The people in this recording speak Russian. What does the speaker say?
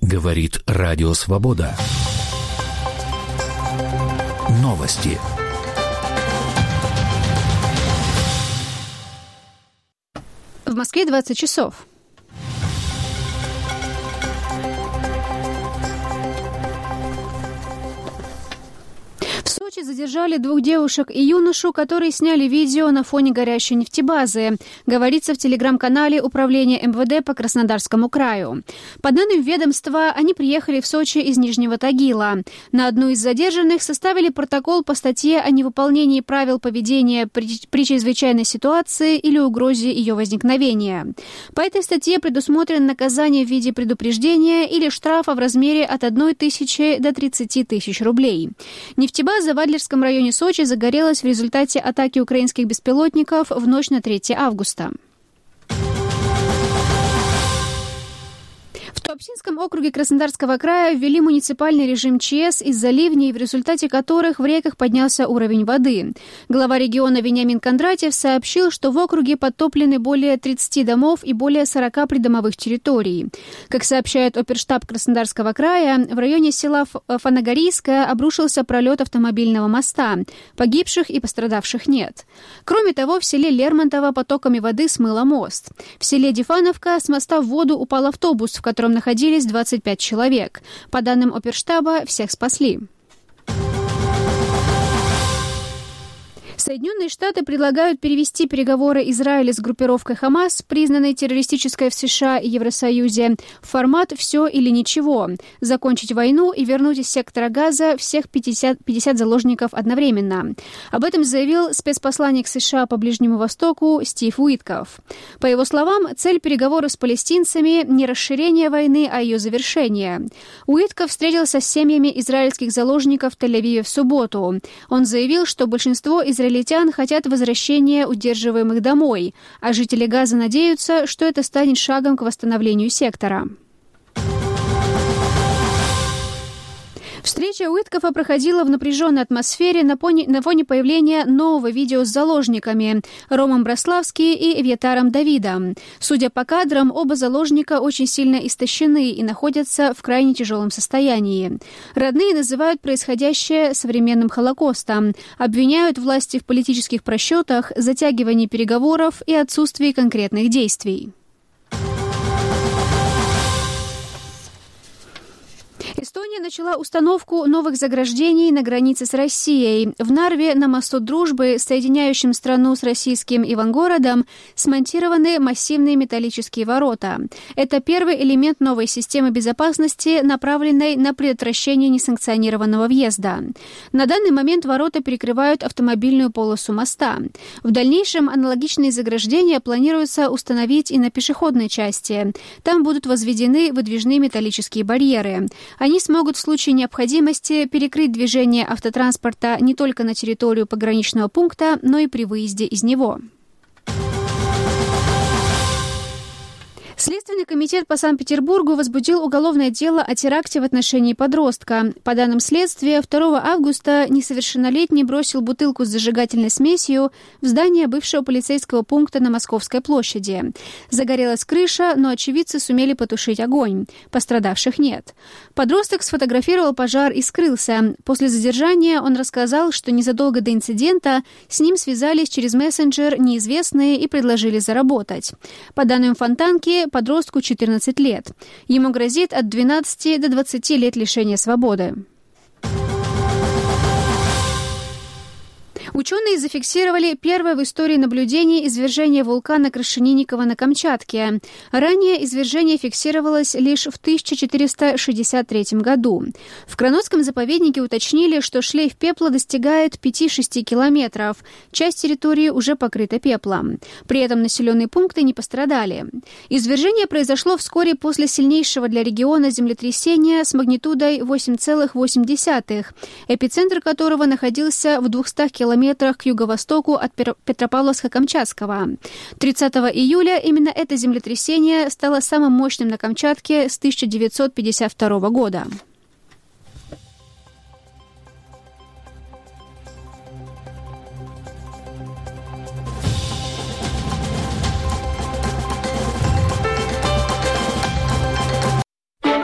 Говорит Радио Свобода. Новости. В Москве 20 часов. В Сочи задержали 2 девушек и юношу, которые сняли видео на фоне горящей нефтебазы. Говорится в телеграм-канале Управления МВД по Краснодарскому краю. По данным ведомства, они приехали в Сочи из Нижнего Тагила. На одну из задержанных составили протокол по статье о невыполнении правил поведения при чрезвычайной ситуации или угрозе ее возникновения. По этой статье предусмотрено наказание в виде предупреждения или штрафа в размере от 1 тысячи до 30 тысяч рублей. Нефтебаза в Адлерском районе Сочи загорелась в результате атаки украинских беспилотников в ночь на 3 августа. В Туапсинском округе Краснодарского края ввели муниципальный режим ЧС из-за ливней, в результате которых в реках поднялся уровень воды. Глава региона Вениамин Кондратьев сообщил, что в округе подтоплены более 30 домов и более 40 придомовых территорий. Как сообщает оперштаб Краснодарского края, в районе села Фанагорийское обрушился пролет автомобильного моста. Погибших и пострадавших нет. Кроме того, в селе Лермонтово потоками воды смыло мост. В селе Дифановка с моста в воду упал автобус, в котором находились 25 человек. По данным оперштаба, всех спасли. Соединенные Штаты предлагают перевести переговоры Израиля с группировкой Хамас, признанной террористической в США и Евросоюзе, в формат «все или ничего», закончить войну и вернуть из сектора Газа всех 50 заложников одновременно. Об этом заявил спецпосланник США по Ближнему Востоку Стив Уитков. По его словам, цель переговоров с палестинцами – не расширение войны, а ее завершение. Уитков встретился с семьями израильских заложников в Тель-Авиве в субботу. Он заявил, что большинство израильтян хотят возвращения удерживаемых домой, а жители Газа надеются, что это станет шагом к восстановлению сектора. Встреча Уиткофа проходила в напряженной атмосфере на фоне появления нового видео с заложниками Ромом Браславски и Эвьятаром Давидом. Судя по кадрам, оба заложника очень сильно истощены и находятся в крайне тяжелом состоянии. Родные называют происходящее современным Холокостом, обвиняют власти в политических просчетах, затягивании переговоров и отсутствии конкретных действий. Эстония начала установку новых заграждений на границе с Россией. В Нарве на мосту Дружбы, соединяющем страну с российским Ивангородом, смонтированы массивные металлические ворота. Это первый элемент новой системы безопасности, направленной на предотвращение несанкционированного въезда. На данный момент ворота перекрывают автомобильную полосу моста. В дальнейшем аналогичные заграждения планируется установить и на пешеходной части. Там будут возведены выдвижные металлические барьеры. Они смогут в случае необходимости перекрыть движение автотранспорта не только на территорию пограничного пункта, но и при выезде из него. Следственный комитет по Санкт-Петербургу возбудил уголовное дело о теракте в отношении подростка. По данным следствия, 2 августа несовершеннолетний бросил бутылку с зажигательной смесью в здание бывшего полицейского пункта на Московской площади. Загорелась крыша, но очевидцы сумели потушить огонь. Пострадавших нет. Подросток сфотографировал пожар и скрылся. После задержания он рассказал, что незадолго до инцидента с ним связались через мессенджер неизвестные и предложили заработать. По данным Фонтанки, подростку 14 лет. Ему грозит от 12 до 20 лет лишения свободы. Ученые зафиксировали первое в истории наблюдение извержения вулкана Крашенинникова на Камчатке. Ранее извержение фиксировалось лишь в 1463 году. В Кранотском заповеднике уточнили, что шлейф пепла достигает 5-6 километров. Часть территории уже покрыта пеплом. При этом населенные пункты не пострадали. Извержение произошло вскоре после сильнейшего для региона землетрясения с магнитудой 8,8, эпицентр которого находился в 200 километрах к юго-востоку от Петропавловска-Камчатского. 30 июля именно это землетрясение стало самым мощным на Камчатке с 1952 года.